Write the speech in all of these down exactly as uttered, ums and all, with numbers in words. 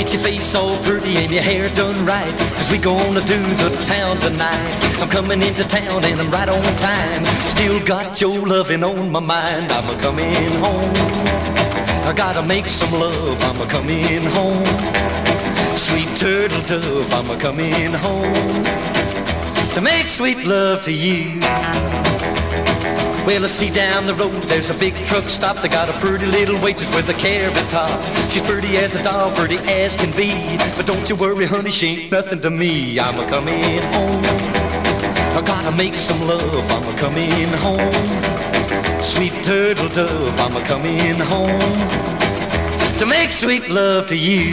Get your face all pretty and your hair done right, 'cause we gonna do the town tonight. I'm coming into town and I'm right on time. Still got your loving on my mind. I'm a-coming home. I gotta make some love. I'm a-coming home. Sweet turtle dove, I'm a-coming home to make sweet love to you. Well, I see down the road there's a big truck stop. They got a pretty little waitress with a carrot top. She's pretty as a doll, pretty as can be. But don't you worry, honey, she ain't nothing to me. I'm a-coming home. I gotta make some love. I'm a-coming home. Sweet turtle dove, I'm a-coming home to make sweet love to you.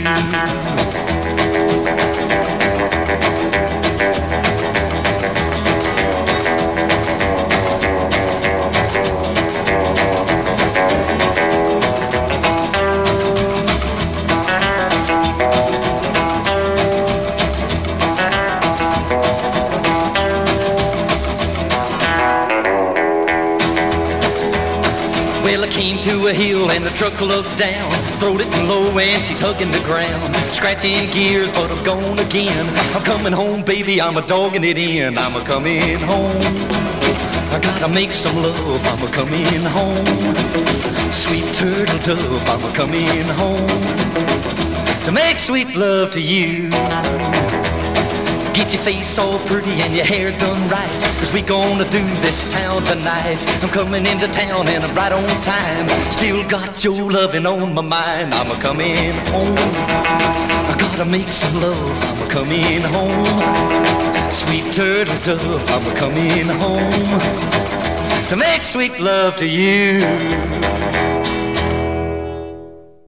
To a hill and the truck looked down, throwed it low and she's hugging the ground, scratching gears but I'm gone again. I'm coming home, baby, I'm a-dogging it in. I'm a-coming home. I gotta make some love. I'm a-coming home. Sweet turtle dove, I'm a-coming home to make sweet love to you. Get your face all pretty and your hair done right, 'cause we gonna do this town tonight. I'm coming into town and I'm right on time. Still got your loving on my mind. I'm a-coming home. I gotta make some love. I'm a-coming home. Sweet turtle dove, I'm a-coming home to make sweet love to you.